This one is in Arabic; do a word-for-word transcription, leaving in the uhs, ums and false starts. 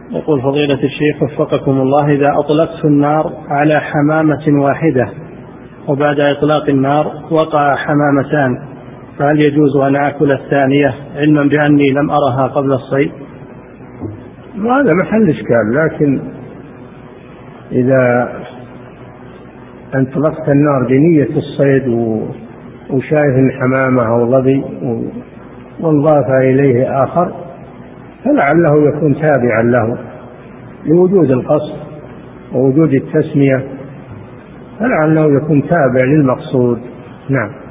يقول فضيلة الشيخ وفقكم الله: إذا أطلقت النار على حمامة واحدة وبعد إطلاق النار وقع حمامتان، فهل يجوز أن آكل الثانية علما بأني لم أرها قبل الصيد؟ هذا محل إشكال، لكن إذا أطلقت النار بنية الصيد وشايف الحمامة أو ظبي وانضاف إليه آخر فلعله يكون تابعا له لوجود القصد ووجود التسمية، فلعله يكون تابع للمقصود. نعم.